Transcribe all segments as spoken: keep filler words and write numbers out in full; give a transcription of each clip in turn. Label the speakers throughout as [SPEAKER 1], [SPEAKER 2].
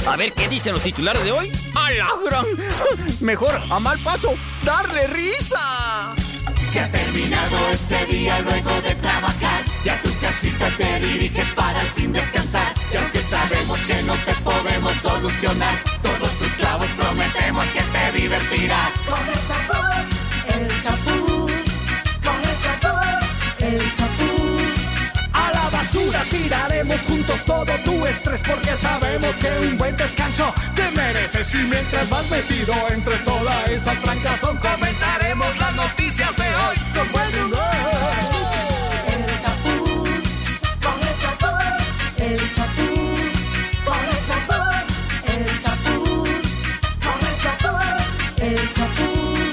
[SPEAKER 1] A ver, ¿qué dicen los titulares de hoy? ¡A la gran! Mejor, a mal paso, darle risa.
[SPEAKER 2] Se ha terminado este día luego de trabajar. Ya a tu casita te diriges para al fin descansar. Y aunque sabemos que no te podemos solucionar, todos tus clavos prometemos que te divertirás.
[SPEAKER 3] Con el Chapús, el Chapús. Con el Chapús, el Chapús.
[SPEAKER 4] A la basura tiraremos juntos todo tu estrés, porque sabemos que un buen descanso te mereces. Y mientras vas metido entre toda esa trancazón, comentaremos las noticias de hoy con buen humor.
[SPEAKER 3] El Chapús, con el Chapús, el Chapús. Con el Chapús, el Chapús. Con el Chapús, el Chapús.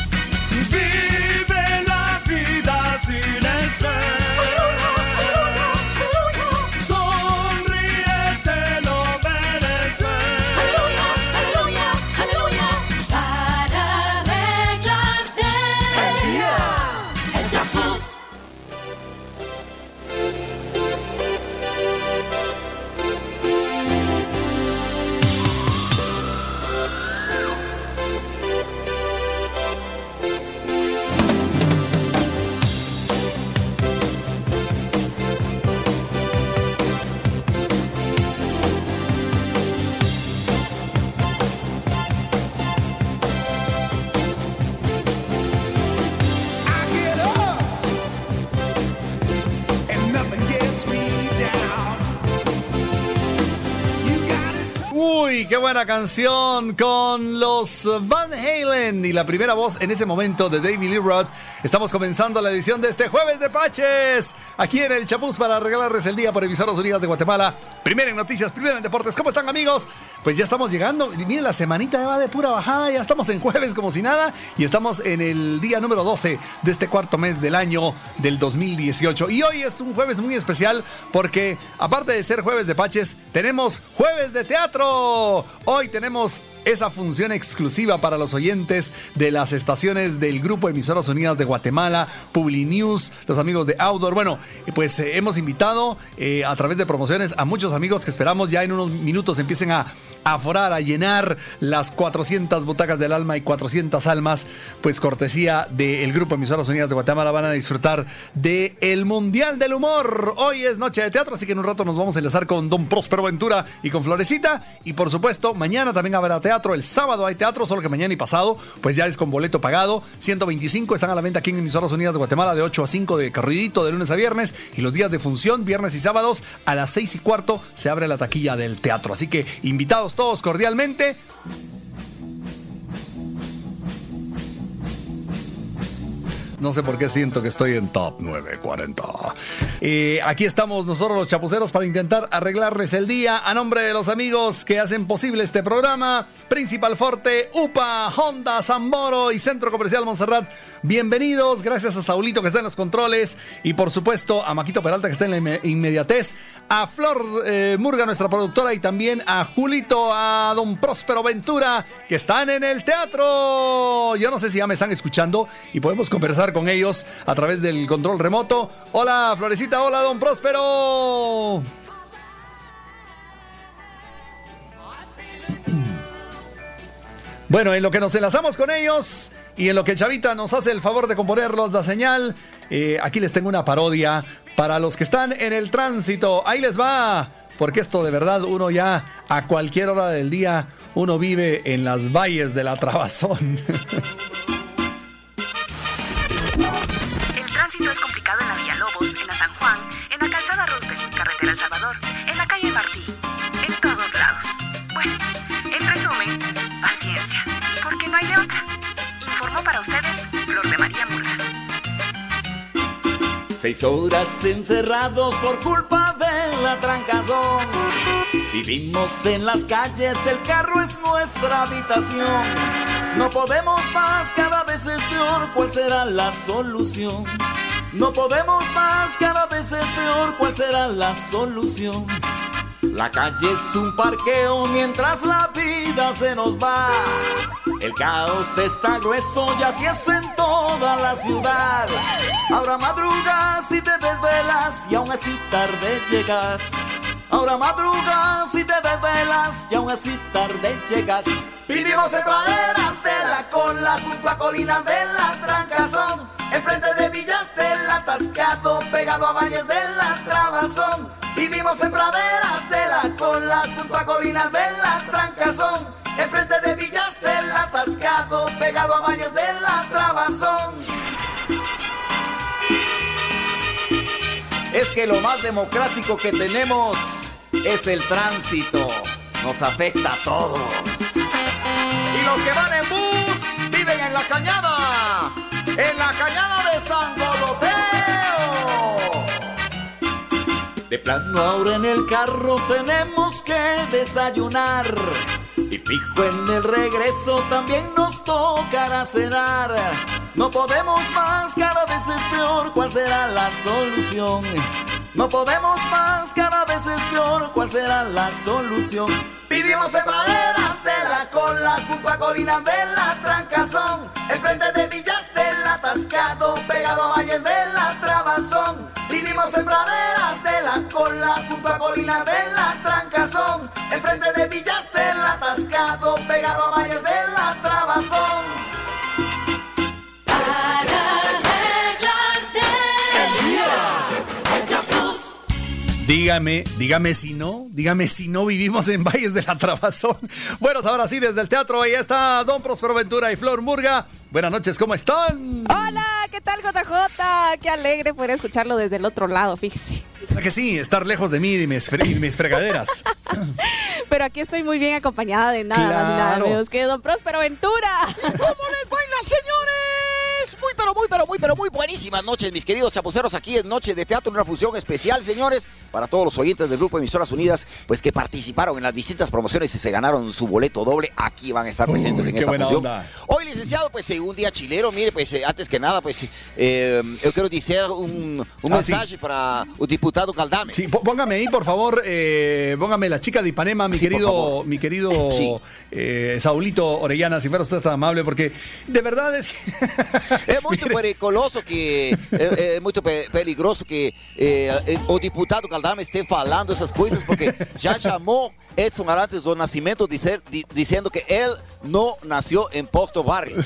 [SPEAKER 4] Vive la vida sin estrés.
[SPEAKER 5] Uy, qué buena canción con los Van Halen y la primera voz en ese momento de David Lee Roth. Estamos comenzando la edición de este Jueves de Paches, aquí en el Chapús, para regalarles el día por Emisoras Unidas de Guatemala. Primero en noticias, primero en deportes. ¿Cómo están, amigos? Pues ya estamos llegando. Miren, la semanita va de pura bajada. Ya estamos en jueves como si nada. Y estamos en el día número doce de este cuarto mes del año del dos mil dieciocho. Y hoy es un jueves muy especial porque, aparte de ser Jueves de Paches, tenemos Jueves de Teatro. Hoy tenemos esa función exclusiva para los oyentes de las estaciones del Grupo Emisoras Unidas de Guatemala, Publinews, los amigos de Outdoor. Bueno, pues eh, hemos invitado eh, a través de promociones a muchos amigos que esperamos ya en unos minutos empiecen a aforar, a llenar las cuatrocientas butacas del alma y cuatrocientas almas, pues cortesía del Grupo Emisoras Unidas de Guatemala. Van a disfrutar del Mundial del Humor. Hoy es noche de teatro, así que en un rato nos vamos a enlazar con don Próspero Ventura y con Florecita. Y por supuesto, mañana también habrá teatro. El sábado hay teatro, solo que mañana y pasado pues ya es con boleto pagado. ciento veinticinco están a la venta aquí en Emisoras Unidas de Guatemala de ocho a cinco de corridito, de lunes a viernes. Y los días de función, viernes y sábados, a las seis y cuarto se abre la taquilla del teatro. Así que invitados todos cordialmente. No sé por qué siento que estoy en Top nueve cuarenta. Eh, aquí estamos nosotros los chapuceros para intentar arreglarles el día. A nombre de los amigos que hacen posible este programa, Principal Forte, U P A, Honda, Samboro y Centro Comercial Montserrat. Bienvenidos, gracias a Saulito que está en los controles y por supuesto a Maquito Peralta que está en la inmediatez, a Flor eh, Murga, nuestra productora, y también a Julito, a don Próspero Ventura que están en el teatro. Yo no sé si ya me están escuchando y podemos conversar con ellos a través del control remoto. Hola Florecita, hola don Próspero. Bueno, en lo que nos enlazamos con ellos y en lo que Chavita nos hace el favor de componerlos la señal, eh, aquí les tengo una parodia para los que están en el tránsito. Ahí les va, porque esto de verdad uno ya a cualquier hora del día uno vive en las valles de la trabazón.
[SPEAKER 6] El tránsito es complicado en la Villa Lobos, en la San Juan, en la Calzada Roosevelt, Carretera El Salvador, en la calle Martí, en todos lados. Bueno, en resumen, paciencia, porque no hay de otra. Informó para ustedes Flor de María Murga.
[SPEAKER 2] Seis horas encerrados por culpa de la trancazón. Vivimos en las calles, el carro es nuestra habitación. No podemos más, cada vez es peor, ¿cuál será la solución? No podemos más, cada vez es peor, ¿cuál será la solución? La calle es un parqueo mientras la vida se nos va. El caos está grueso y así es en toda la ciudad. Ahora madrugas y te desvelas y aún así tarde llegas. Ahora madrugas y te desvelas y aún así tarde llegas. Vivimos en praderas de la cola, junto a colinas de la Trancazón, enfrente de villas del Atascado, pegado a valles de la Trabazón. Vivimos en praderas de la cola, junto a colinas de la Trancazón, enfrente de villas del Atascado, pegado a valles de la Trabazón. Es que lo más democrático que tenemos es el tránsito. Nos afecta a todos. Y los que van en bus viven en la cañada. En la cañada de San Goloteo. De plano ahora en el carro tenemos que desayunar. Y fijo en el regreso también nos tocará cenar. No podemos más, cada vez es peor, ¿cuál será la solución? No podemos más, cada vez es peor, ¿cuál será la solución? Vivimos en praderas de la cola, junto a colinas de la Trancazón, enfrente de villas del Atascado, pegado a valles de la Trabazón. Vivimos en praderas de la cola, junto a colinas de la Trancazón, enfrente de villas del Atascado, pegado a valles de la Trabazón.
[SPEAKER 5] Dígame, dígame si no, dígame si no vivimos en Valles de la Trabazón. Bueno, ahora sí, desde el teatro, ahí está Don Próspero Ventura y Flor Murga. Buenas noches, ¿cómo están?
[SPEAKER 7] Hola, ¿qué tal, J J? Qué alegre poder escucharlo desde el otro lado, fíjese.
[SPEAKER 5] Que sí, estar lejos de mí y mis, fre- y mis fregaderas.
[SPEAKER 7] Pero aquí estoy muy bien acompañada de nada
[SPEAKER 5] Claro.
[SPEAKER 7] más y nada menos que Don Próspero Ventura.
[SPEAKER 1] ¿Cómo les baila, señores? Muy, pero muy, pero muy, pero muy buenísimas noches, mis queridos chapuceros. Aquí en Noche de Teatro, una función especial, señores, para todos los oyentes del Grupo Emisoras Unidas, pues que participaron en las distintas promociones y se ganaron su boleto doble. Aquí van a estar presentes
[SPEAKER 5] Uy,
[SPEAKER 1] en
[SPEAKER 5] qué
[SPEAKER 1] esta
[SPEAKER 5] buena
[SPEAKER 1] función.
[SPEAKER 5] onda.
[SPEAKER 1] Hoy, licenciado, pues eh, un día chilero, mire, pues eh, antes que nada, pues eh, yo quiero decir un, un
[SPEAKER 5] Ah,
[SPEAKER 1] mensaje
[SPEAKER 5] sí.
[SPEAKER 1] para el diputado Galdames.
[SPEAKER 5] Sí, p- póngame ahí, por favor, eh, póngame la chica de Ipanema, mi
[SPEAKER 1] Sí, por
[SPEAKER 5] querido,
[SPEAKER 1] favor.
[SPEAKER 5] mi querido
[SPEAKER 1] Sí.
[SPEAKER 5] eh, Saulito Orellana, si fuera usted tan amable, porque de verdad es que...
[SPEAKER 1] É muito
[SPEAKER 5] Mire,
[SPEAKER 1] periculoso que é, é muito pe- peligroso que é, é, o deputado Galdames esteja falando essas coisas, porque já chamou Edson Arantes do Nascimento dizer, di, dizendo que ele não nasceu em Porto Barrios.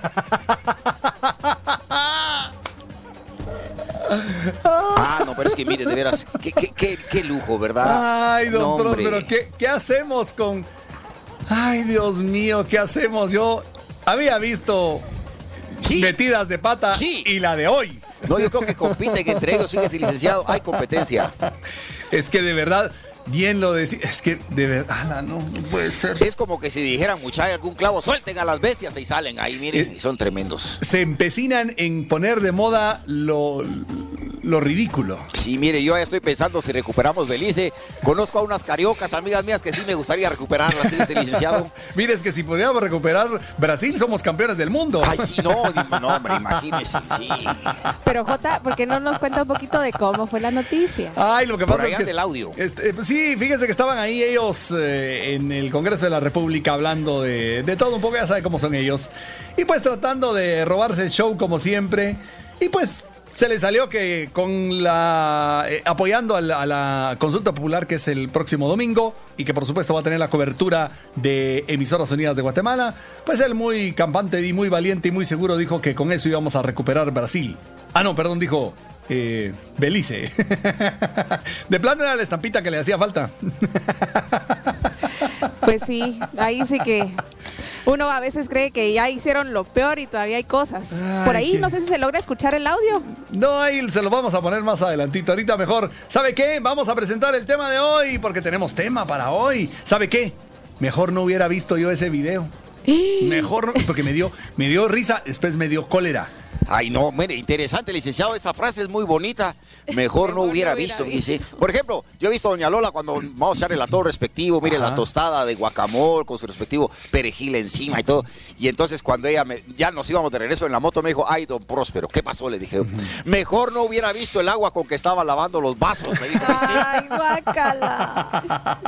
[SPEAKER 1] Ah, no, pero es que mire, de veras, qué, qué, qué, qué lujo, ¿verdad?
[SPEAKER 5] Ay, don
[SPEAKER 1] No, hombre.
[SPEAKER 5] Próspero, ¿qué, ¿qué hacemos con...? Ay, Dios mío, ¿qué hacemos? Yo había visto
[SPEAKER 1] Sí.
[SPEAKER 5] metidas de pata
[SPEAKER 1] Sí.
[SPEAKER 5] y la de hoy.
[SPEAKER 1] No, yo creo que compiten entre ellos, fíjese, licenciado, hay competencia.
[SPEAKER 5] Es que de verdad, bien lo decía, es que de verdad, ala, no, no puede ser.
[SPEAKER 1] Es como que si dijeran, mucha, hay algún clavo, suelten a las bestias y salen ahí, miren,
[SPEAKER 5] Eh.
[SPEAKER 1] y son tremendos.
[SPEAKER 5] Se empecinan en poner de moda lo, lo ridículo.
[SPEAKER 1] Sí, mire, yo ya estoy pensando si recuperamos Belice. Conozco a unas cariocas, amigas mías, que sí me gustaría recuperarlas, fíjese, licenciado.
[SPEAKER 5] Mire, es que si pudiéramos recuperar Brasil, somos campeones del mundo.
[SPEAKER 1] Ay, sí, no, di- no, hombre, imagínese, sí.
[SPEAKER 7] Pero J, ¿por qué no nos cuenta un poquito de cómo fue la noticia?
[SPEAKER 5] Ay, lo que
[SPEAKER 1] Por
[SPEAKER 5] pasa
[SPEAKER 1] ahí
[SPEAKER 5] es que
[SPEAKER 1] anda el audio.
[SPEAKER 5] este, pues sí, fíjense que estaban ahí ellos eh, en el Congreso de la República hablando de, de todo un poco, ya sabe cómo son ellos. Y pues tratando de robarse el show como siempre. Y pues se les salió que con la eh, apoyando a la, a la consulta popular que es el próximo domingo y que por supuesto va a tener la cobertura de Emisoras Unidas de Guatemala, pues él muy campante y muy valiente y muy seguro dijo que con eso íbamos a recuperar Brasil. Ah, no, perdón, dijo eh, Belice. De plano era la estampita que le hacía falta.
[SPEAKER 7] Pues sí, ahí sí que uno a veces cree que ya hicieron lo peor y todavía hay cosas.
[SPEAKER 5] Ay,
[SPEAKER 7] Por ahí
[SPEAKER 5] qué-
[SPEAKER 7] no sé si se logra escuchar el audio.
[SPEAKER 5] No, ahí se lo vamos a poner más adelantito. Ahorita mejor. ¿Sabe qué? Vamos a presentar el tema de hoy porque tenemos tema para hoy. ¿Sabe qué? Mejor no hubiera visto yo ese video. Mejor no, porque me dio, me dio risa, después me dio cólera.
[SPEAKER 1] Ay, no, mire, interesante, licenciado, esa frase es muy bonita. Mejor no
[SPEAKER 7] Mejor
[SPEAKER 1] hubiera
[SPEAKER 7] no hubiera
[SPEAKER 1] visto,
[SPEAKER 7] visto.
[SPEAKER 1] dice. Por ejemplo, yo he visto a doña Lola cuando vamos a echarle la todo respectivo, mire,
[SPEAKER 5] Ajá.
[SPEAKER 1] la tostada de guacamole con su respectivo perejil encima y todo. Y entonces cuando ella me- ya nos íbamos de regreso en la moto, me dijo, ay, don Próspero, ¿qué pasó? Le dije, mejor no hubiera visto el agua con que estaba lavando los vasos, me dijo.
[SPEAKER 7] Ay, guácala.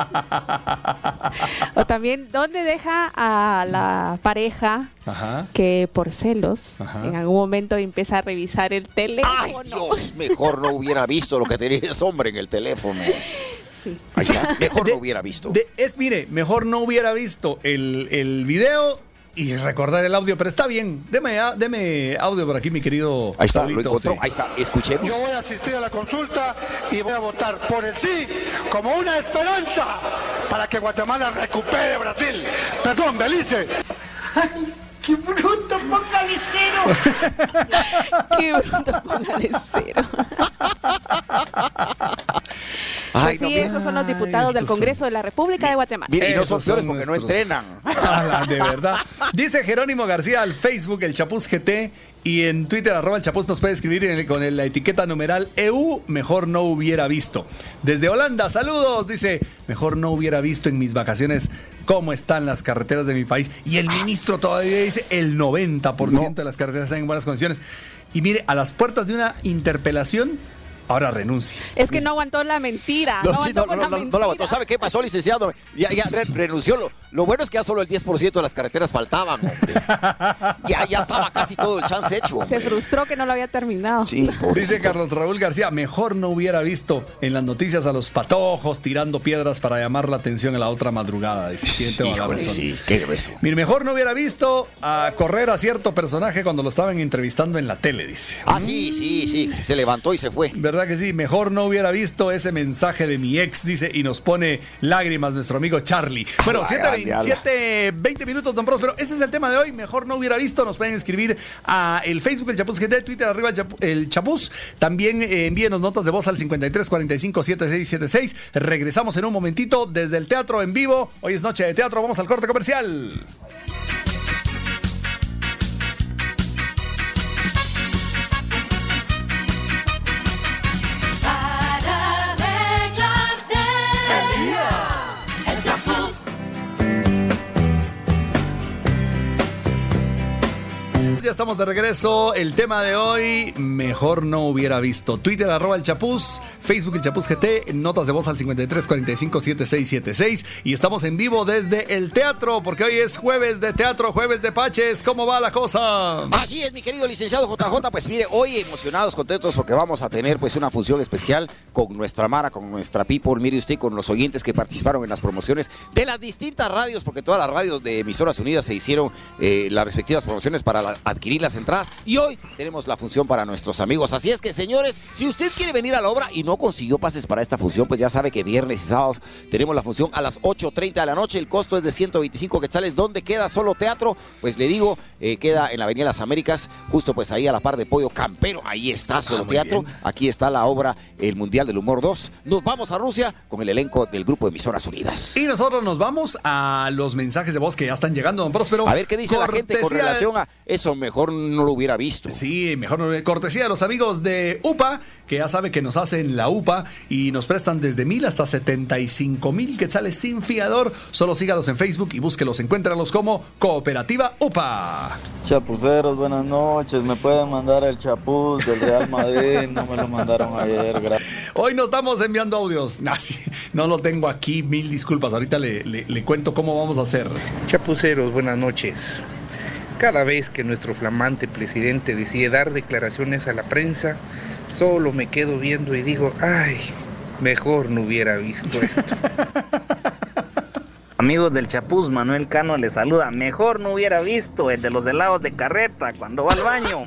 [SPEAKER 7] O también, ¿dónde deja a la pareja
[SPEAKER 5] Ajá.
[SPEAKER 7] que por celos
[SPEAKER 5] Ajá.
[SPEAKER 7] en algún momento empieza a revisar el teléfono?
[SPEAKER 1] Ay, Dios, mejor no hubiera visto lo que tenía ese hombre en el teléfono.
[SPEAKER 7] sí.
[SPEAKER 1] Ahí está. Mejor
[SPEAKER 5] De-
[SPEAKER 1] no hubiera visto.
[SPEAKER 5] de- es, mire, mejor no hubiera visto el, el video y recordar el audio, pero está bien. Deme, a- deme audio por aquí, mi querido
[SPEAKER 1] Ahí está, lo
[SPEAKER 5] Saulito,
[SPEAKER 1] encontró.
[SPEAKER 5] sí.
[SPEAKER 1] Ahí está, escuchemos.
[SPEAKER 8] Yo voy a asistir a la consulta y voy a votar por el sí como una esperanza para que Guatemala recupere Brasil. Perdón, Belice.
[SPEAKER 3] ¡Qué bruto, focalicero!
[SPEAKER 7] Qué bruto, póngale cero.
[SPEAKER 1] Ay,
[SPEAKER 7] Pues
[SPEAKER 1] no,
[SPEAKER 7] sí,
[SPEAKER 1] mira.
[SPEAKER 7] esos son los diputados
[SPEAKER 5] Ay,
[SPEAKER 7] del
[SPEAKER 5] estos
[SPEAKER 7] Congreso de la República de Guatemala.
[SPEAKER 1] Mire, y no son
[SPEAKER 5] Esos
[SPEAKER 1] peores
[SPEAKER 5] son
[SPEAKER 1] porque no
[SPEAKER 5] nuestros.
[SPEAKER 1] entrenan.
[SPEAKER 5] Ala, de verdad. Dice Jerónimo García al Facebook, el Chapuz G T, y en Twitter, arroba el Chapuz, nos puede escribir en el- con el- la etiqueta numeral E U, mejor no hubiera visto. Desde Holanda, saludos, dice, mejor no hubiera visto en mis vacaciones cómo están las carreteras de mi país. Y el ministro todavía dice, el noventa por ciento de las carreteras están en buenas condiciones. Y mire, a las puertas de una interpelación, ahora renuncia.
[SPEAKER 7] Es que no aguantó la mentira. No,
[SPEAKER 1] No, sí,
[SPEAKER 7] aguantó
[SPEAKER 1] no,
[SPEAKER 7] con
[SPEAKER 1] no,
[SPEAKER 7] la
[SPEAKER 1] no, no
[SPEAKER 7] mentira.
[SPEAKER 1] la aguantó. ¿Sabe qué pasó, licenciado? Ya, ya re- renunció. Lo, lo bueno es que ya solo el diez por ciento de las carreteras faltaban, hombre. Ya, ya estaba casi todo el chance hecho, hombre.
[SPEAKER 7] Se frustró que no lo había terminado.
[SPEAKER 1] Sí,
[SPEAKER 5] Dice
[SPEAKER 1] pobrecito.
[SPEAKER 5] Carlos Raúl García, mejor no hubiera visto en las noticias a los patojos tirando piedras para llamar la atención a la otra madrugada. Dice, tiene toda la
[SPEAKER 1] Híjole,
[SPEAKER 5] razón.
[SPEAKER 1] sí, qué grueso.
[SPEAKER 5] Mire, mejor no hubiera visto a correr a cierto personaje cuando lo estaban entrevistando en la tele, dice.
[SPEAKER 1] Ah, sí, sí, sí. Se levantó y se fue.
[SPEAKER 5] ¿Verdad que sí? Mejor no hubiera visto ese mensaje de mi ex, dice, y nos pone lágrimas nuestro amigo Charlie. Bueno,
[SPEAKER 1] Ah,
[SPEAKER 5] siete
[SPEAKER 1] grande, ala.
[SPEAKER 5] veinte minutos, don Próspero. Ese es el tema de hoy. Mejor no hubiera visto. Nos pueden escribir a el Facebook, el Chapuz G T, Twitter, arriba el Chapu- el Chapuz. También eh, envíenos notas de voz al cincuenta y tres cuarenta y cinco setenta y seis setenta y seis. Regresamos en un momentito desde el teatro en vivo. Hoy es noche de teatro. Vamos al corte comercial.
[SPEAKER 3] Para arreglarte. El Chapuz.
[SPEAKER 5] Ya estamos de regreso. El tema de hoy, mejor no hubiera visto. Twitter, arroba el Chapuz, Facebook, el Chapuz G T, notas de voz al cincuenta y tres cuarenta y cinco setenta y seis setenta y seis. Y estamos en vivo desde el teatro, porque hoy es jueves de teatro, jueves de Paches. ¿Cómo va la cosa?
[SPEAKER 1] Así es, mi querido licenciado J J. Pues mire, hoy emocionados, contentos porque vamos a tener pues una función especial con nuestra Mara, con nuestra people. Mire usted, con los oyentes que participaron en las promociones de las distintas radios, porque todas las radios de Emisoras Unidas se hicieron eh, las respectivas promociones para la- adquirir las entradas. Y hoy tenemos la función para nuestros amigos. Así es que, señores, si usted quiere venir a la obra y no consiguió pases para esta función, pues ya sabe que viernes y sábados tenemos la función a las ocho treinta de la noche. El costo es de ciento veinticinco quetzales. ¿Dónde queda Solo Teatro? Pues le digo, eh, queda en la Avenida Las Américas, justo pues ahí a la par de Pollo Campero. Ahí está Solo
[SPEAKER 5] muy
[SPEAKER 1] Teatro.
[SPEAKER 5] bien.
[SPEAKER 1] Aquí está la obra El Mundial del Humor dos. Nos vamos a Rusia con el elenco del grupo Emisoras Unidas.
[SPEAKER 5] Y nosotros nos vamos a los mensajes de voz que ya están llegando, don Próspero.
[SPEAKER 1] A ver qué dice la gente con
[SPEAKER 5] Cortesía-
[SPEAKER 1] relación a eso. Mejor no lo hubiera visto.
[SPEAKER 5] Sí, mejor no. Cortesía de los amigos de U P A, que ya sabe que nos hacen la U P A y nos prestan desde mil hasta setenta y cinco mil quetzales sin fiador. Solo sígalos en Facebook y búsquelos, encuéntralos como Cooperativa U P A.
[SPEAKER 9] Chapuceros, buenas noches. Me pueden mandar el chapuz del Real Madrid. No me lo mandaron ayer. Gracias.
[SPEAKER 5] Hoy nos estamos enviando audios. Ah, sí, no lo tengo aquí, mil disculpas. Ahorita le, le- le cuento cómo vamos a hacer.
[SPEAKER 10] Chapuceros, buenas noches. Cada vez que nuestro flamante presidente decide dar declaraciones a la prensa, solo me quedo viendo y digo, ay, mejor no hubiera visto esto.
[SPEAKER 11] Amigos del Chapuz, Manuel Cano les saluda. Mejor no hubiera visto el de los helados de carreta cuando va al baño.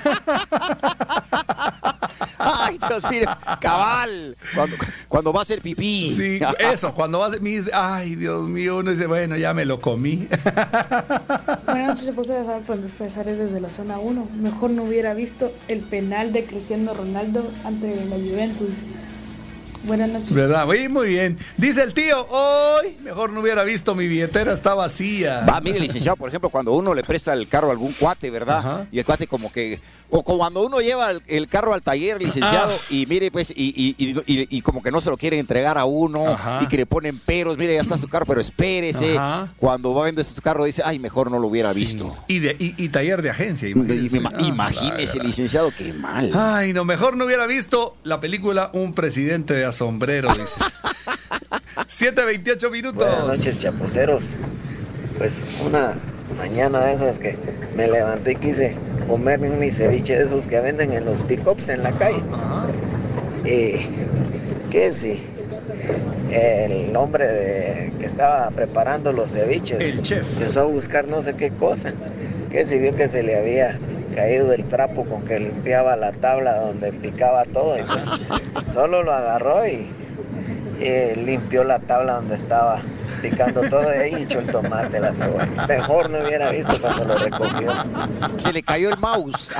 [SPEAKER 1] Ay, Dios, mire, cabal. Cuando, cuando va a hacer pipí.
[SPEAKER 5] Sí, eso, cuando vas, mis, ay, Dios mío, uno dice, bueno, ya me lo comí.
[SPEAKER 12] Buenas noches, se puse a saber por los pesares desde la zona uno. Mejor no hubiera visto el penal de Cristiano Ronaldo ante la Juventus. Buenas noches.
[SPEAKER 5] ¿Verdad? Muy, muy bien. Dice el tío, hoy mejor no hubiera visto, mi billetera está vacía.
[SPEAKER 1] Va, mire, licenciado, por ejemplo, cuando uno le presta el carro a algún cuate, ¿verdad?
[SPEAKER 5] Ajá.
[SPEAKER 1] Y el cuate como que... O cuando uno lleva el, el carro al taller, licenciado,
[SPEAKER 5] Ah.
[SPEAKER 1] y mire, pues, y, y, y, y- y como que no se lo quieren entregar a uno,
[SPEAKER 5] Ajá.
[SPEAKER 1] y que le ponen peros, mire, ya está su carro, pero espérese.
[SPEAKER 5] Ajá.
[SPEAKER 1] Cuando va viendo su carro, dice, ay, mejor no lo hubiera
[SPEAKER 5] Sí.
[SPEAKER 1] visto.
[SPEAKER 5] Y, de, y, y taller de agencia.
[SPEAKER 1] Y
[SPEAKER 5] Imagínese,
[SPEAKER 1] me- ma-
[SPEAKER 5] Ah,
[SPEAKER 1] imagínese,
[SPEAKER 5] la-
[SPEAKER 1] licenciado, qué mal.
[SPEAKER 5] Ay, no, mejor no hubiera visto la película Un presidente de asombrero, dice. siete veintiocho minutos.
[SPEAKER 13] Buenas noches, chapuceros. Pues una mañana de esas que me levanté y quise comerme un ceviche de esos que venden en los pick-ups en la calle.
[SPEAKER 5] Ajá.
[SPEAKER 13] Y que sí, el hombre de, que estaba preparando los ceviches,
[SPEAKER 5] el chef,
[SPEAKER 13] empezó a buscar no sé qué cosa, que se vio que se le había caído el trapo con que limpiaba la tabla donde picaba todo, y pues solo lo agarró y, y limpió la tabla donde estaba picando todo, y ahí echó el tomate, la cebolla. Mejor no hubiera visto cuando lo recogió.
[SPEAKER 1] Se le cayó el mouse.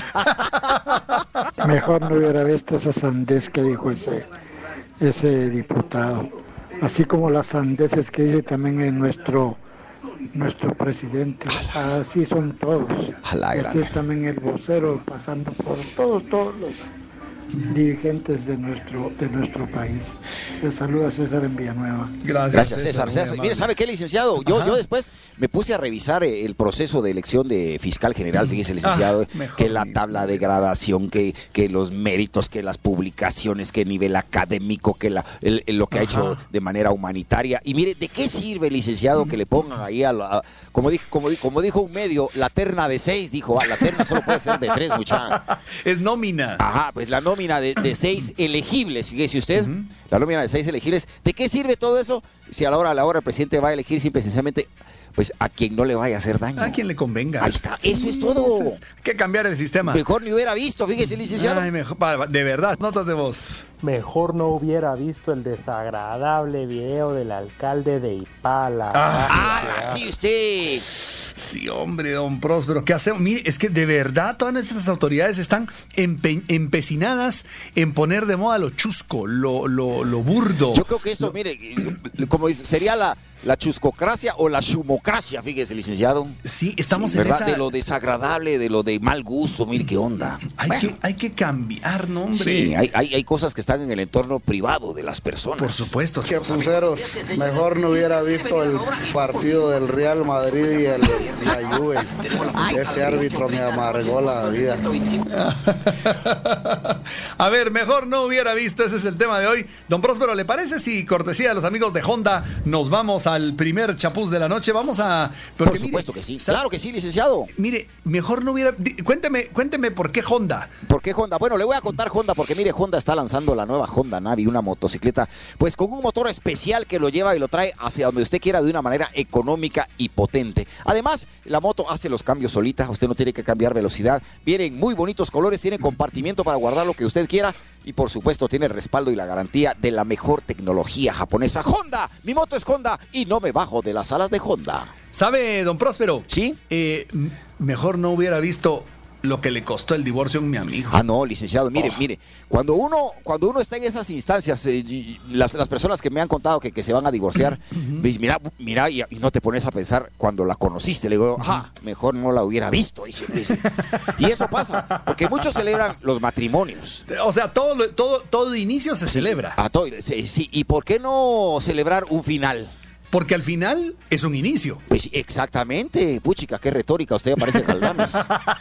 [SPEAKER 14] Mejor no hubiera visto esa sandez que dijo ese, ese diputado. Así como las sandeces que dice también en nuestro nuestro presidente. Así son todos. Así es también el vocero, pasando por todos, todos los dirigentes de nuestro de nuestro país. Les saluda César en Villanueva.
[SPEAKER 5] Gracias,
[SPEAKER 1] Gracias César. César. Mire, ¿sabe qué, licenciado? Yo, yo después me puse a revisar el proceso de elección de fiscal general, fíjese, licenciado, ah, que la tabla de gradación, que, que los méritos, que las publicaciones, que nivel académico, que la, el, el, lo que Ajá. ha hecho de manera humanitaria. Y mire, ¿de qué sirve, licenciado, que le pongan ahí, a, la, a como, dijo, como, como dijo un medio, la terna de seis? Dijo, ah, la terna solo puede ser de tres, muchacha.
[SPEAKER 5] Es nómina.
[SPEAKER 1] Ajá, pues la nómina De, de seis elegibles, fíjese usted, uh-huh. la nómina de seis elegibles. ¿De qué sirve todo eso? Si a la hora a la hora el presidente va a elegir simple y sencillamente, pues a quien no le vaya a hacer daño.
[SPEAKER 5] A quien le convenga.
[SPEAKER 1] Ahí está, sí, eso es todo.
[SPEAKER 5] Hay que cambiar el sistema.
[SPEAKER 1] Mejor ni hubiera visto, fíjese, licenciado.
[SPEAKER 5] Ay, mejor, de verdad, notas de voz.
[SPEAKER 15] Mejor no hubiera visto el desagradable video del alcalde de Ipala.
[SPEAKER 1] Ah, ah sí, usted.
[SPEAKER 5] Sí, hombre, don Próspero, ¿qué hacemos? Mire, es que de verdad todas nuestras autoridades están empe empecinadas en poner de moda lo chusco, lo, lo, lo burdo.
[SPEAKER 1] Yo creo que esto,
[SPEAKER 5] lo...
[SPEAKER 1] mire, como dice, sería la, la chuscocracia o la chumocracia, fíjese, licenciado.
[SPEAKER 5] Sí, estamos
[SPEAKER 1] sí,
[SPEAKER 5] en
[SPEAKER 1] ¿verdad?
[SPEAKER 5] esa...
[SPEAKER 1] De lo desagradable, de lo de mal gusto, mire qué onda.
[SPEAKER 5] Hay, bueno. que, hay que cambiar, ¿no, hombre?
[SPEAKER 1] Sí, hay, hay, hay cosas que están en el entorno privado de las personas.
[SPEAKER 5] Por supuesto.
[SPEAKER 16] Chapuceros, mejor no hubiera visto el partido del Real Madrid y el... la Juve. Ese árbitro me amargó la vida.
[SPEAKER 5] A ver, mejor no hubiera visto, ese es el tema de hoy. Don Próspero, ¿le parece si, cortesía de los amigos de Honda, nos vamos al primer chapuz de la noche? Vamos a...
[SPEAKER 1] Porque, por supuesto mire, que sí, claro que sí, licenciado.
[SPEAKER 5] Mire, mejor no hubiera... Cuénteme, cuénteme por qué Honda.
[SPEAKER 1] ¿Por qué Honda? Bueno, le voy a contar Honda porque mire, Honda está lanzando la nueva Honda Navi, una motocicleta, pues con un motor especial que lo lleva y lo trae hacia donde usted quiera de una manera económica y potente. Además, la moto hace los cambios solita, usted no tiene que cambiar velocidad, vienen muy bonitos colores, tiene compartimiento para guardar lo que usted quiera y por supuesto tiene el respaldo y la garantía de la mejor tecnología japonesa. Honda, mi moto es Honda y no me bajo de las alas de Honda.
[SPEAKER 5] ¿Sabe, don Próspero?
[SPEAKER 1] Sí.
[SPEAKER 5] Eh, mejor no hubiera visto lo que le costó el divorcio a mi amigo.
[SPEAKER 1] Ah, no, licenciado, mire, oh. mire, cuando uno cuando uno está en esas instancias, eh, las, las personas que me han contado que, que se van a divorciar, uh-huh. ves, mira, mira y, y no te pones a pensar cuando la conociste, le digo, ah, mejor no la hubiera visto. Dice, dice. Y eso pasa, porque muchos celebran los matrimonios.
[SPEAKER 5] O sea, todo, todo, todo inicio se sí, celebra.
[SPEAKER 1] A todo, sí, sí, ¿y por qué no celebrar un final?
[SPEAKER 5] Porque al final es un inicio.
[SPEAKER 1] Pues exactamente. Puchica, qué retórica. Usted parece Galdames.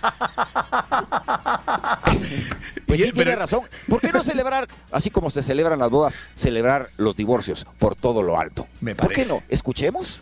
[SPEAKER 1] Pues sí, pero... tiene razón. ¿Por qué no celebrar, así como se celebran las bodas, celebrar los divorcios por todo lo alto?
[SPEAKER 5] Me parece.
[SPEAKER 1] ¿Por qué no? ¿Escuchemos?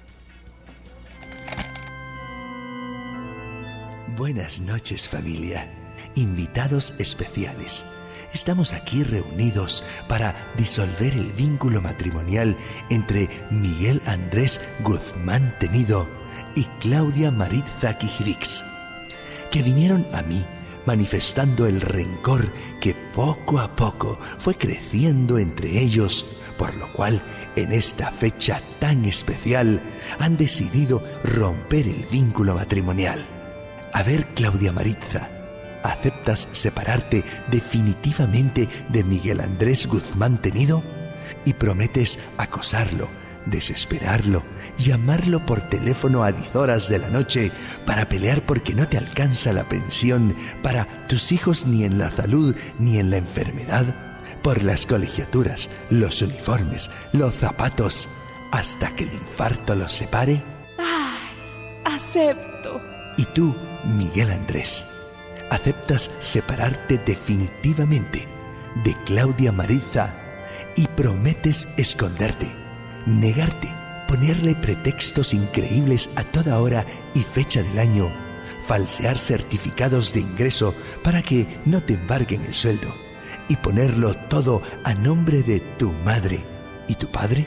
[SPEAKER 17] Buenas noches, familia. Invitados especiales. Estamos aquí reunidos para disolver el vínculo matrimonial entre Miguel Andrés Guzmán Tenido y Claudia Maritza Kijirix, que vinieron a mí manifestando el rencor que poco a poco fue creciendo entre ellos, por lo cual en esta fecha tan especial han decidido romper el vínculo matrimonial. A ver, Claudia Maritza, ¿aceptas separarte definitivamente de Miguel Andrés Guzmán Tenido? ¿Y prometes acosarlo, desesperarlo, llamarlo por teléfono a diez horas de la noche para pelear porque no te alcanza la pensión para tus hijos ni en la salud ni en la enfermedad? Por las colegiaturas, los uniformes, los zapatos, hasta que el infarto los separe?
[SPEAKER 18] ¡Ay! Acepto.
[SPEAKER 17] ¿Y tú, Miguel Andrés, aceptas separarte definitivamente de Claudia Maritza y prometes esconderte, negarte, ponerle pretextos increíbles a toda hora y fecha del año, falsear certificados de ingreso para que no te embarguen el sueldo y ponerlo todo a nombre de tu madre y tu padre?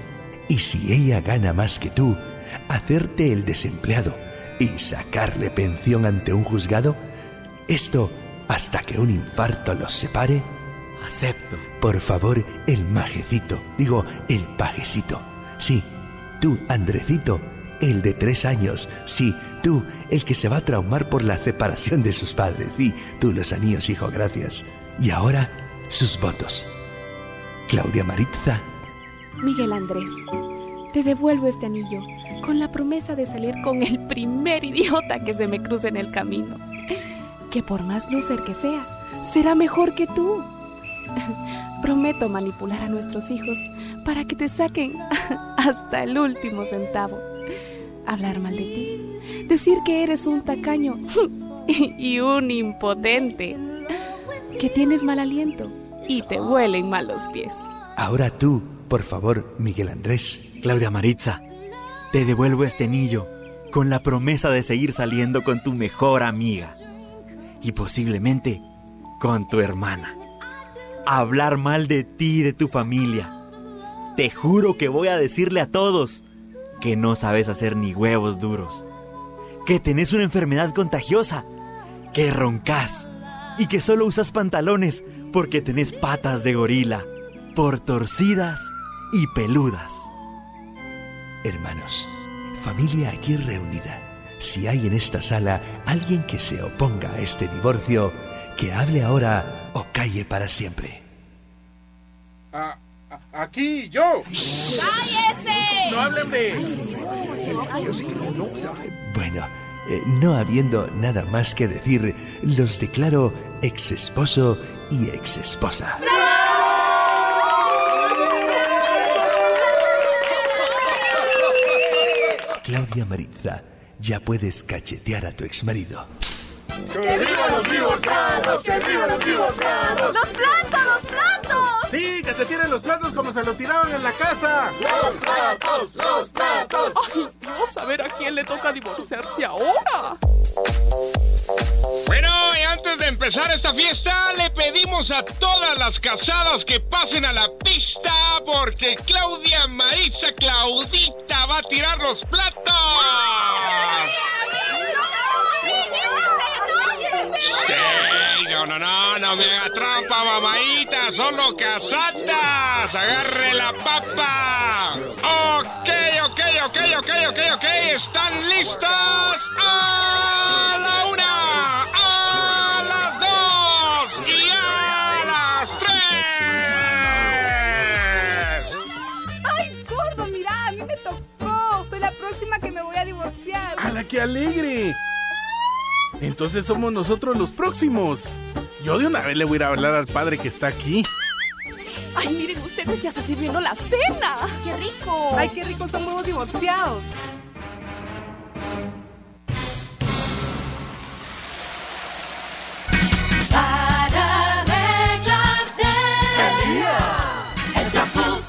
[SPEAKER 17] Y si ella gana más que tú, hacerte el desempleado y sacarle pensión ante un juzgado. Esto hasta que un infarto los separe.
[SPEAKER 19] Acepto.
[SPEAKER 17] Por favor, el majecito, digo, el pajecito. Sí, tú, Andrecito, el de tres años. Sí, tú, el que se va a traumar por la separación de sus padres. Sí, tú, los anillos, hijo, gracias. Y ahora, sus votos. Claudia Maritza.
[SPEAKER 18] Miguel Andrés, te devuelvo este anillo con la promesa de salir con el primer idiota que se me cruce en el camino. Que por más loser que sea, será mejor que tú. Prometo manipular a nuestros hijos para que te saquen hasta el último centavo. Hablar mal de ti, decir que eres un tacaño y un impotente, que tienes mal aliento y te huelen mal los pies.
[SPEAKER 17] Ahora tú, por favor, Miguel Andrés.
[SPEAKER 19] Claudia Maritza, te devuelvo este anillo con la promesa de seguir saliendo con tu mejor amiga y posiblemente con tu hermana. Hablar mal de ti y de tu familia. Te juro que voy a decirle a todos que no sabes hacer ni huevos duros, que tenés una enfermedad contagiosa, que roncás y que solo usas pantalones porque tenés patas de gorila, por torcidas y peludas.
[SPEAKER 17] Hermanos, familia aquí reunida, si hay en esta sala alguien que se oponga a este divorcio, que hable ahora o calle para siempre.
[SPEAKER 20] Ah, aquí, yo.
[SPEAKER 18] ¡Cállese!
[SPEAKER 20] No hablen de...
[SPEAKER 17] Bueno, eh, no habiendo nada más que decir, los declaro ex esposo y ex esposa. Claudia Maritza, ya puedes cachetear a tu exmarido.
[SPEAKER 3] ¡Que vivan los divorciados! ¡Que vivan los divorciados!
[SPEAKER 18] ¡Los platos, los platos!
[SPEAKER 20] Sí, que se tiren los platos como se los tiraron en la casa.
[SPEAKER 3] ¡Los platos, los platos!
[SPEAKER 18] ¡Ay, Dios! A ver a quién le toca divorciarse ahora.
[SPEAKER 21] Bueno, y antes de empezar esta fiesta, le pedimos a todas las casadas que pasen a la pista porque Claudia Maritza Claudita va a tirar los platos. Sí, no, no, no, no me haga trampa, mamadita, solo casadas. Agarre la papa. Ok, ok, ok, ok, ok, ok, ¿están listas? ¡A la una! ¡A las dos! ¡Y a las tres!
[SPEAKER 22] ¡Ay, gordo, mira! A mí me tocó. Soy la próxima que me voy a divorciar.
[SPEAKER 20] ¡Hala, qué alegre! Entonces somos nosotros los próximos. Yo de una vez le voy a ir a hablar al padre que está aquí.
[SPEAKER 18] ¡Ay, miren ustedes! ¡Ya está sirviendo la cena!
[SPEAKER 22] ¡Qué rico! ¡Ay, qué ricos son huevos divorciados!
[SPEAKER 3] Para arreglarte el champús.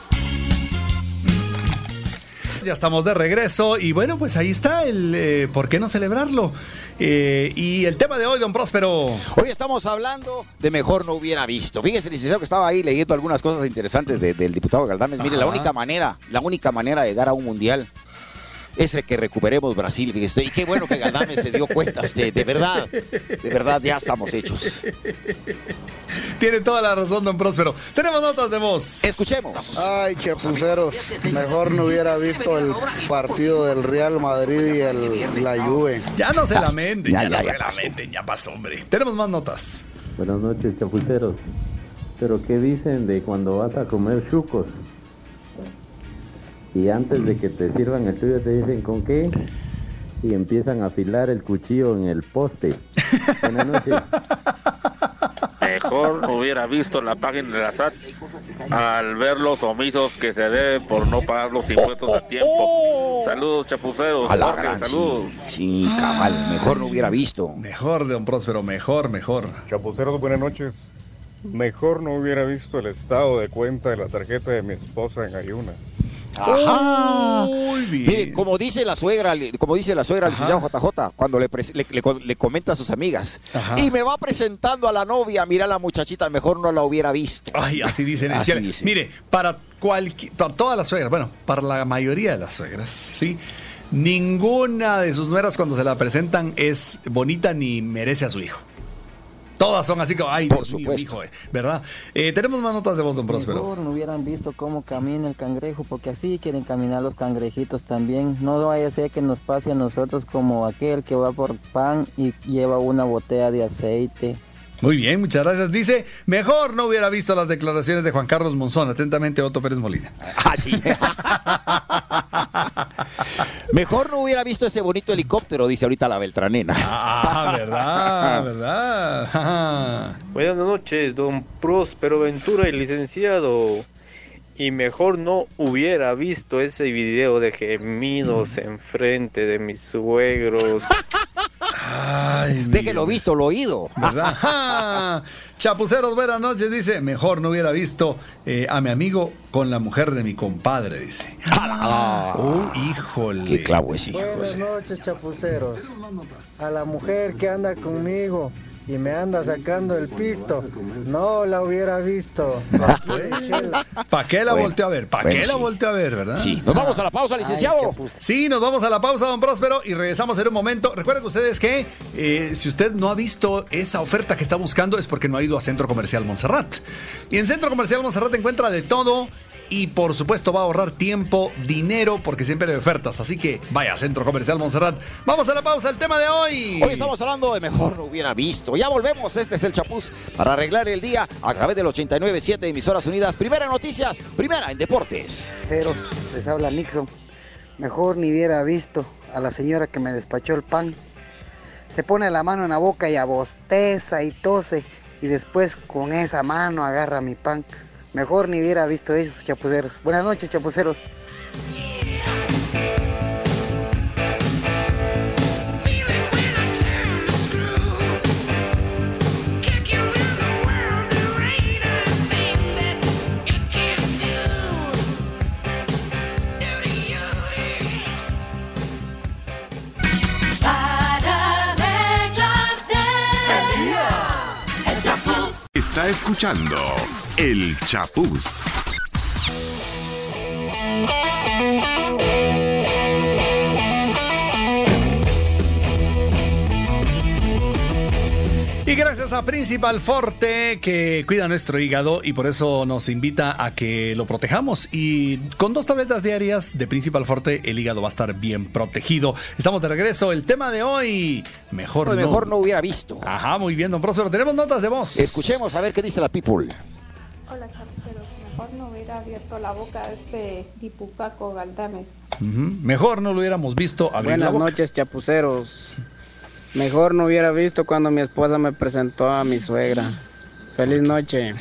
[SPEAKER 5] Ya estamos de regreso y bueno, pues ahí está el eh, ¿por qué no celebrarlo? Eh, y el tema de hoy, don Próspero.
[SPEAKER 1] Hoy estamos hablando de mejor no hubiera visto. Fíjese, licenciado, que estaba ahí leyendo algunas cosas interesantes de, del diputado Galdames. Mire, la única manera, la única manera de llegar a un mundial es que recuperemos Brasil, fíjese. Y qué bueno que Galdames se dio cuenta, usted, de verdad, de verdad ya estamos hechos.
[SPEAKER 5] Tiene toda la razón, don Próspero. Tenemos notas de voz.
[SPEAKER 1] Escuchemos.
[SPEAKER 16] Ay, chapuceros, mejor no hubiera visto el partido del Real Madrid y el, la Juve.
[SPEAKER 5] Ya no se
[SPEAKER 16] Ah,
[SPEAKER 5] lamenten, ya,
[SPEAKER 16] ya,
[SPEAKER 5] no
[SPEAKER 16] ya,
[SPEAKER 5] se
[SPEAKER 16] ya
[SPEAKER 5] lamenten, ya pasó, hombre. Tenemos más notas.
[SPEAKER 23] Buenas noches, chapuceros. Pero ¿qué dicen de cuando vas a comer chucos? Y antes de que te sirvan el tuyo te dicen ¿con qué? Y empiezan a afilar el cuchillo en el poste. Buenas noches.
[SPEAKER 24] Mejor no hubiera visto la página de la S A T al ver los omisos que se deben por no pagar los impuestos a tiempo. Saludos, chapuceros.
[SPEAKER 1] A la
[SPEAKER 24] Jorge,
[SPEAKER 1] gran,
[SPEAKER 24] saludos.
[SPEAKER 1] Sí, sí, cabal, mejor no hubiera visto.
[SPEAKER 5] Mejor, don Próspero, mejor, mejor.
[SPEAKER 25] Chapuceros, buenas noches. Mejor no hubiera visto el estado de cuenta de la tarjeta de mi esposa en ayunas.
[SPEAKER 1] Ajá.
[SPEAKER 5] Muy bien.
[SPEAKER 1] Mire, como dice la suegra, como dice la suegra al licenciado J J, cuando le, le, le, le comenta a sus amigas,
[SPEAKER 5] Ajá.
[SPEAKER 1] y me va presentando a la novia, mira la muchachita, mejor no la hubiera visto.
[SPEAKER 5] Ay, así dicen.
[SPEAKER 1] Así
[SPEAKER 5] es que,
[SPEAKER 1] dicen.
[SPEAKER 5] Mire, para, cualqui, para todas las suegras, bueno, para la mayoría de las suegras, ¿sí? Ninguna de sus nueras cuando se la presentan es bonita ni merece a su hijo. Todas son así como, ay,
[SPEAKER 1] por
[SPEAKER 5] Dios
[SPEAKER 1] supuesto,
[SPEAKER 5] mío, hijo, ¿verdad? Eh, tenemos más notas de voz, don Próspero.
[SPEAKER 2] Mejor no hubieran visto cómo camina el cangrejo, porque así quieren caminar los cangrejitos también. No vaya a ser que nos pase a nosotros como aquel que va por pan y lleva una botella de aceite.
[SPEAKER 5] Muy bien, muchas gracias. Dice, mejor no hubiera visto las declaraciones de Juan Carlos Monzón. Atentamente, Otto Pérez Molina.
[SPEAKER 1] Ah, sí. Mejor no hubiera visto ese bonito helicóptero, dice ahorita la Beltranena.
[SPEAKER 5] Ah, verdad, verdad.
[SPEAKER 4] Buenas noches, don Próspero Ventura, el licenciado. Y mejor no hubiera visto ese video de gemidos enfrente de mis suegros.
[SPEAKER 5] Ay,
[SPEAKER 1] déjelo visto, lo oído.
[SPEAKER 5] ¿Verdad? ¡Ja! Chapuceros, buenas noches. Dice, mejor no hubiera visto eh, a mi amigo con la mujer de mi compadre, dice.
[SPEAKER 1] Ah,
[SPEAKER 5] oh, híjole.
[SPEAKER 1] Qué clavo es, hijo.
[SPEAKER 6] Buenas noches, chapuceros. A la mujer que anda conmigo y me anda sacando el pisto, no la hubiera visto.
[SPEAKER 5] ¿Para qué la
[SPEAKER 1] Bueno,
[SPEAKER 5] volteó a ver? ¿Para
[SPEAKER 1] bueno,
[SPEAKER 5] qué la
[SPEAKER 1] sí.
[SPEAKER 5] volteó a ver, verdad?
[SPEAKER 1] Sí. Nos vamos a la pausa, licenciado.
[SPEAKER 5] Ay, sí, nos vamos a la pausa, don Próspero, y regresamos en un momento. Recuerden ustedes que eh, si usted no ha visto esa oferta que está buscando es porque no ha ido a Centro Comercial Montserrat. Y en Centro Comercial Montserrat encuentra de todo. Y por supuesto va a ahorrar tiempo, dinero, porque siempre hay ofertas. Así que vaya a Centro Comercial Montserrat. Vamos a la pausa, el tema de hoy.
[SPEAKER 1] Hoy estamos hablando de mejor no hubiera visto. Ya volvemos, este es el Chapuz para arreglar el día a través del ochenta y nueve punto siete Emisoras Unidas. Primera en noticias, primera en deportes.
[SPEAKER 8] Cero, les habla Nixon. Mejor ni hubiera visto a la señora que me despachó el pan. Se pone la mano en la boca y abosteza y tose. Y después con esa mano agarra mi pan. Mejor ni hubiera visto esos chapuceros. Buenas noches, chapuceros.
[SPEAKER 25] Está escuchando El Chapuz.
[SPEAKER 5] Y gracias a Principal Forte, que cuida nuestro hígado y por eso nos invita a que lo protejamos. Y con dos tabletas diarias de Principal Forte, el hígado va a estar bien protegido. Estamos de regreso. El tema de hoy, mejor no.
[SPEAKER 1] Mejor no hubiera visto.
[SPEAKER 5] Ajá, muy bien, don Próspero. Tenemos notas de voz.
[SPEAKER 1] Escuchemos a ver qué dice la people.
[SPEAKER 26] Hola, chapuceros. Mejor no hubiera abierto la boca a este Dipucaco Galdames.
[SPEAKER 5] Uh-huh. Mejor no lo hubiéramos visto abrir
[SPEAKER 2] Buenas
[SPEAKER 5] la boca.
[SPEAKER 2] noches, chapuceros. Mejor no hubiera visto cuando mi esposa me presentó a mi suegra. Feliz noche.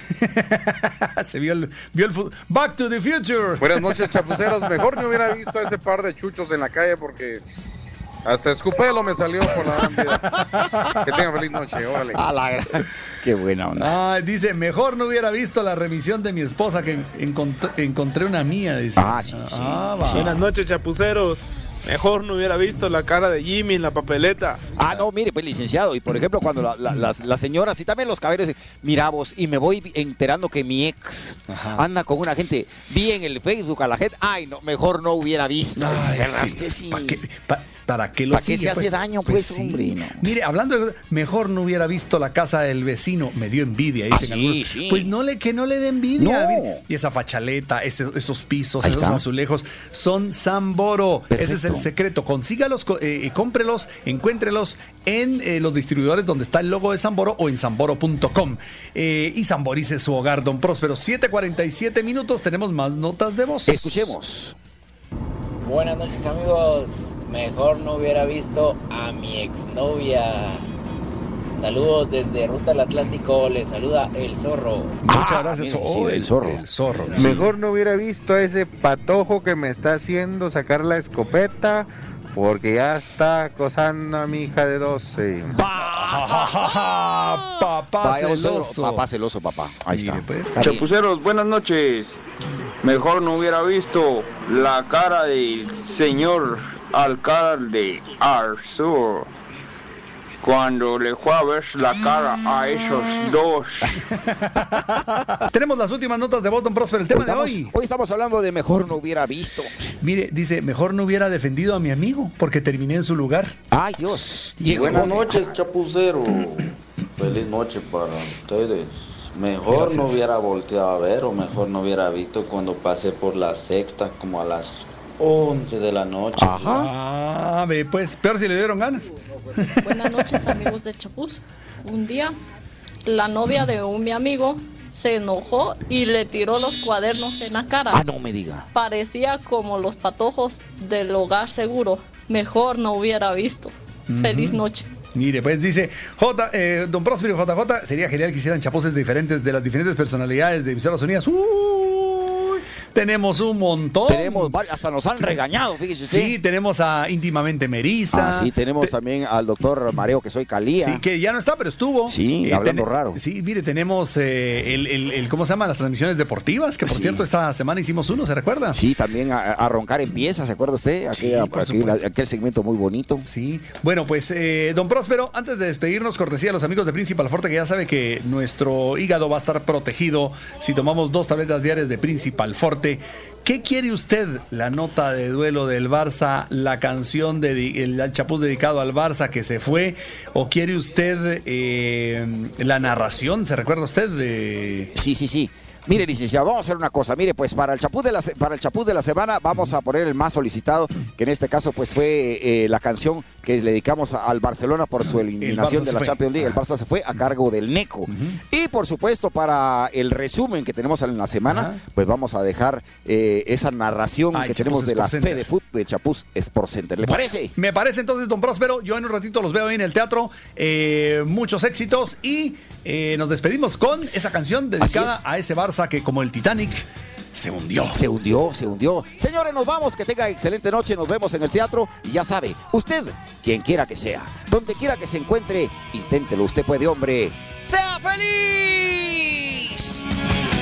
[SPEAKER 5] Se vio el, vio el fu- Back to the Future.
[SPEAKER 27] Buenas noches, chapuceros. Mejor no hubiera visto a ese par de chuchos en la calle porque hasta escupelo me salió por la gran vida. Que tengan feliz noche, órale.
[SPEAKER 1] A la gran... Qué buena onda.
[SPEAKER 5] Ah, dice, mejor no hubiera visto la remisión de mi esposa que encont- encontré una mía, dice.
[SPEAKER 1] Ah, sí, sí.
[SPEAKER 5] Ah, va.
[SPEAKER 28] Buenas noches, chapuceros. Mejor no hubiera visto la cara de Jimmy en la papeleta.
[SPEAKER 1] Ah, no, mire, pues licenciado. Y por ejemplo, cuando la- la- las, las señoras y también los caballeros, mira vos, y me voy enterando que mi ex
[SPEAKER 5] Ajá.
[SPEAKER 1] anda con una gente, vi en el Facebook a la gente, ay, no, mejor no hubiera visto.
[SPEAKER 5] Ay,
[SPEAKER 1] ¿Verdad?
[SPEAKER 5] sí.
[SPEAKER 1] Usted sí.
[SPEAKER 5] ¿Para qué, pa- para qué lo
[SPEAKER 1] ¿Para qué
[SPEAKER 5] sigue,
[SPEAKER 1] se hace
[SPEAKER 5] pues?
[SPEAKER 1] daño, pues,
[SPEAKER 5] sí.
[SPEAKER 1] hombre? No.
[SPEAKER 5] Mire, hablando de... Mejor no hubiera visto la casa del vecino. Me dio envidia, dicen
[SPEAKER 1] Ah, sí,
[SPEAKER 5] algunos.
[SPEAKER 1] sí.
[SPEAKER 5] Pues no le, que no le dé envidia.
[SPEAKER 1] No.
[SPEAKER 5] Mire, y esa fachaleta, ese- esos pisos,
[SPEAKER 1] Ahí
[SPEAKER 5] esos
[SPEAKER 1] está.
[SPEAKER 5] azulejos, son Samboro. Ese es el
[SPEAKER 1] Perfecto.
[SPEAKER 5] secreto. Consígalos, co- eh, eh, cómprelos, encuéntrelos en eh, los distribuidores donde está el logo de Samboro o en samboro punto com. Eh, y samborice su hogar, don Próspero. siete cuarenta y siete minutos, tenemos más notas de voz.
[SPEAKER 1] Escuchemos.
[SPEAKER 29] Buenas noches, amigos. Mejor no hubiera visto a mi exnovia. Saludos desde Ruta al Atlántico. Les saluda el Zorro.
[SPEAKER 5] Muchas gracias.
[SPEAKER 1] mire, sí,
[SPEAKER 5] Oh,
[SPEAKER 1] el zorro.
[SPEAKER 5] El zorro.
[SPEAKER 10] Mejor no hubiera visto a ese patojo que me está haciendo sacar la escopeta porque ya está acosando a mi hija de doce.
[SPEAKER 5] Papá
[SPEAKER 1] Vaya,
[SPEAKER 5] celoso.
[SPEAKER 1] Papá celoso, papá. Ahí está.
[SPEAKER 5] Pues.
[SPEAKER 1] Está bien.
[SPEAKER 7] Chapuceros, buenas noches. Mejor no hubiera visto la cara del señor alcalde Arzur cuando le fue a ver la cara a esos dos.
[SPEAKER 5] Tenemos las últimas notas de voz, don Próspero. El tema
[SPEAKER 1] Estamos-
[SPEAKER 5] de hoy.
[SPEAKER 1] Hoy estamos hablando de mejor no hubiera visto.
[SPEAKER 5] Mire, dice, mejor no hubiera defendido a mi amigo porque terminé en su lugar.
[SPEAKER 1] Ay, Dios.
[SPEAKER 9] Buenas noches, chapucero. Feliz noche para ustedes. Mejor
[SPEAKER 5] Gracias.
[SPEAKER 9] no hubiera volteado a ver o mejor no hubiera visto cuando pasé por la sexta como a las once de la noche.
[SPEAKER 5] Ah, ve, pues peor si le dieron ganas.
[SPEAKER 11] Buenas noches, amigos de Chapuz. Un día, la novia de un mi amigo se enojó y le tiró los cuadernos en la cara.
[SPEAKER 1] Ah, no me diga.
[SPEAKER 11] Parecía como los patojos del hogar seguro. Mejor no hubiera visto. Feliz noche.
[SPEAKER 5] Mire, pues dice J, eh, don Próspero J J, sería genial que hicieran chapuces diferentes de las diferentes personalidades de Emisoras Unidas. Uy, tenemos un montón.
[SPEAKER 1] Tenemos varios, hasta nos han regañado, fíjese usted.
[SPEAKER 5] Sí, tenemos a Íntimamente Meriza.
[SPEAKER 1] Ah, sí, tenemos también al doctor Mareo, que soy Calía.
[SPEAKER 5] Sí, que ya no está, pero estuvo.
[SPEAKER 1] Sí,
[SPEAKER 5] Eh,
[SPEAKER 1] hablando
[SPEAKER 5] ten-
[SPEAKER 1] raro.
[SPEAKER 5] Sí, mire, tenemos eh, el, el, el- ¿cómo se llama? Las transmisiones deportivas, que por
[SPEAKER 1] Sí.
[SPEAKER 5] cierto, esta semana hicimos uno, ¿se recuerda?
[SPEAKER 1] Sí, también a, a roncar empieza, ¿se acuerda usted? Aquella-
[SPEAKER 5] por
[SPEAKER 1] aquel,
[SPEAKER 5] supuesto.
[SPEAKER 1] aquel segmento muy bonito.
[SPEAKER 5] Sí, bueno, pues eh, don Próspero, antes de despedirnos, cortesía a los amigos de Principal Forte, que ya sabe que nuestro hígado va a estar protegido si tomamos dos tabletas diarias de Principal Forte. ¿Qué quiere usted? ¿La nota de duelo del Barça, la canción de el chapuz dedicado al Barça que se fue? ¿O quiere usted eh, la narración? ¿Se recuerda usted de...?
[SPEAKER 1] Sí, sí, sí. Mire, licenciado, vamos a hacer una cosa. Mire, pues para el chapuz de la, se- para el chapuz de la semana vamos a poner el más solicitado, que en este caso pues fue eh, la canción que le dedicamos a- al Barcelona por su eliminación
[SPEAKER 5] Barça
[SPEAKER 1] de
[SPEAKER 5] se
[SPEAKER 1] la
[SPEAKER 5] fue.
[SPEAKER 1] Champions League. El Barça se fue a cargo del Neco. Y por supuesto, para el resumen que tenemos en la semana,
[SPEAKER 5] Ajá.
[SPEAKER 1] pues vamos a dejar eh, esa narración
[SPEAKER 5] Ah, el
[SPEAKER 1] que tenemos
[SPEAKER 5] Chapuz
[SPEAKER 1] de la
[SPEAKER 5] Sport Center.
[SPEAKER 1] Fede Foot del Chapuz Sport Center. ¿Le
[SPEAKER 5] Bueno,
[SPEAKER 1] parece?
[SPEAKER 5] Me parece entonces, don Próspero. Yo en un ratito los veo ahí en el teatro. Eh, muchos éxitos y eh, nos despedimos con esa canción dedicada a ese Barça que, como el Titanic, se hundió.
[SPEAKER 1] Se hundió, se hundió. Señores, nos vamos. Que tenga excelente noche. Nos vemos en el teatro. Y ya sabe, usted, quien quiera que sea, donde quiera que se encuentre, inténtelo. Usted puede, hombre. ¡Sea feliz!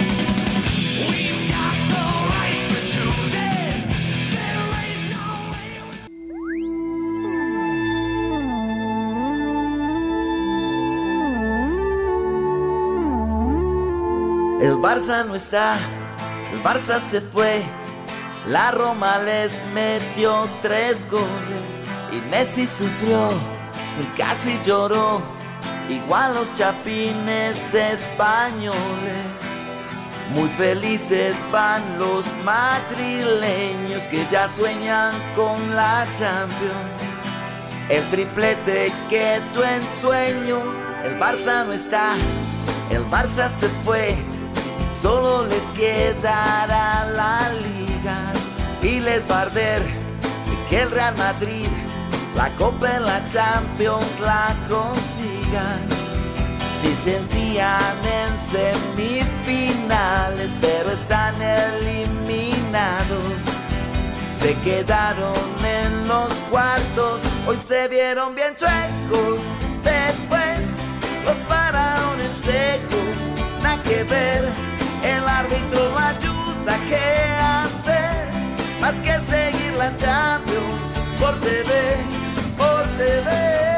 [SPEAKER 12] El Barça no está, el Barça se fue. La Roma les metió tres goles y Messi sufrió, casi lloró, igual los chapines españoles. Muy felices van los madrileños que ya sueñan con la Champions. El triplete quedó en sueño, el Barça no está, el Barça se fue. Solo les quedará la liga y les va a arder que el Real Madrid la Copa en la Champions la consiga. Si sentían en semifinales, pero están eliminados. Se quedaron en los cuartos, hoy se vieron bien chuecos. Después los pararon en seco, nada que ver. El árbitro no ayuda, ¿qué hacer? Más que seguir la Champions por T V, por T V.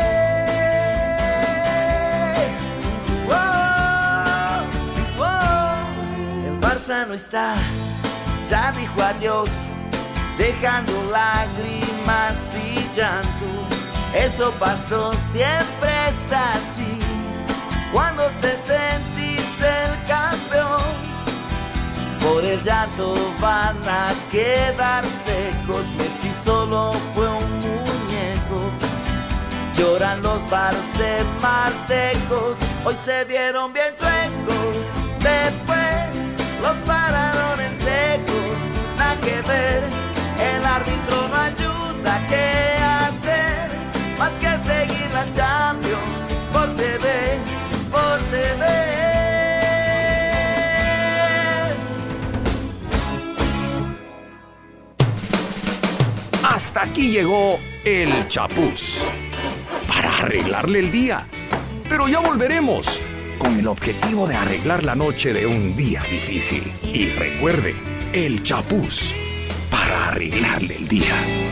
[SPEAKER 12] Wow, wow. El Barça no está, ya dijo adiós, dejando lágrimas y llanto. Eso pasó, siempre es así, cuando te sentís el campeón. Por el llanto van a quedar secos, Messi solo fue un muñeco. Lloran los barcemartecos, hoy se vieron bien chuecos. Después los pararon en seco, nada que ver. El árbitro no ayuda, ¿qué hacer? Más que seguir la Champions por T V, por T V.
[SPEAKER 13] Hasta aquí llegó el Chapuz. Para arreglarle el día. Pero ya volveremos, con el objetivo de arreglar la noche de un día difícil. Y recuerde, el Chapús, para arreglarle el día.